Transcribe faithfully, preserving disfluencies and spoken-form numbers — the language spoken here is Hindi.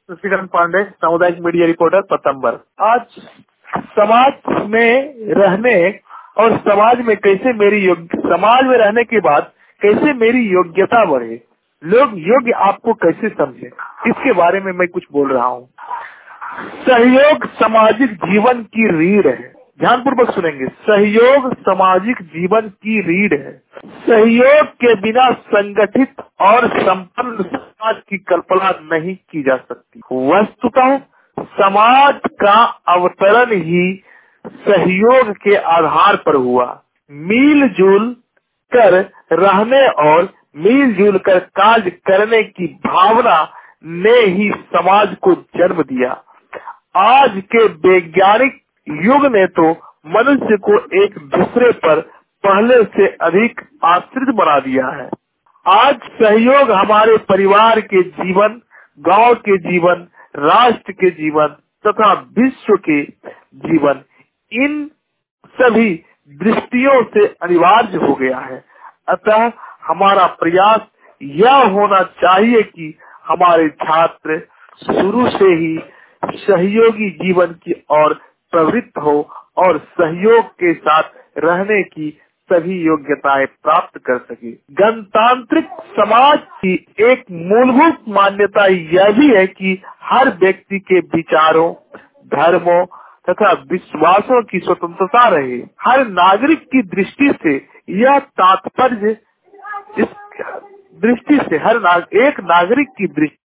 शशिकांत पांडे, सामुदायिक मीडिया रिपोर्टर पतंबर। आज समाज में रहने और समाज में कैसे मेरी योग्य समाज में रहने के बाद कैसे मेरी योग्यता बढ़े, लोग योग्य आपको कैसे समझे, इसके बारे में मैं कुछ बोल रहा हूँ। सहयोग सामाजिक जीवन की रीढ़ है। ध्यानपूर्वक सुनेंगे। सहयोग सामाजिक जीवन की रीढ़ है। सहयोग के बिना संगठित और संपन्न समाज की कल्पना नहीं की जा सकती। वस्तुतः समाज का अवतरण ही सहयोग के आधार पर हुआ। मिलजुल कर रहने और मिलजुल कर कार्य करने की भावना ने ही समाज को जन्म दिया। आज के वैज्ञानिक युग ने तो मनुष्य को एक दूसरे पर पहले से अधिक आश्रित बना दिया है। आज सहयोग हमारे परिवार के जीवन, गांव के जीवन, राष्ट्र के जीवन तथा विश्व के जीवन, इन सभी दृष्टियों से अनिवार्य हो गया है। अतः हमारा प्रयास यह होना चाहिए कि हमारे छात्र शुरू से ही सहयोगी जीवन की ओर प्रवृत्त हो और सहयोग के साथ रहने की सभी योग्यताएं प्राप्त कर सके। गणतांत्रिक समाज की एक मूलभूत मान्यता यह भी है कि हर व्यक्ति के विचारों, धर्मों तथा विश्वासों की स्वतंत्रता रहे। हर नागरिक की दृष्टि से यह तात्पर्य इस दृष्टि से हर नाग, एक नागरिक की दृष्टि